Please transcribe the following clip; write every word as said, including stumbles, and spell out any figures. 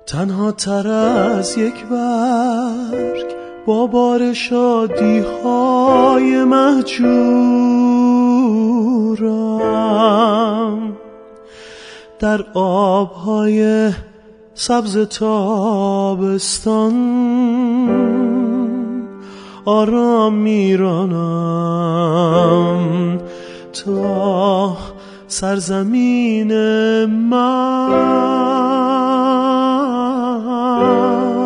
تنها تر از یک برگ با بار شادی های مهجورم، در آبهای سبز تابستان آرام میرانم تا سرزمین من.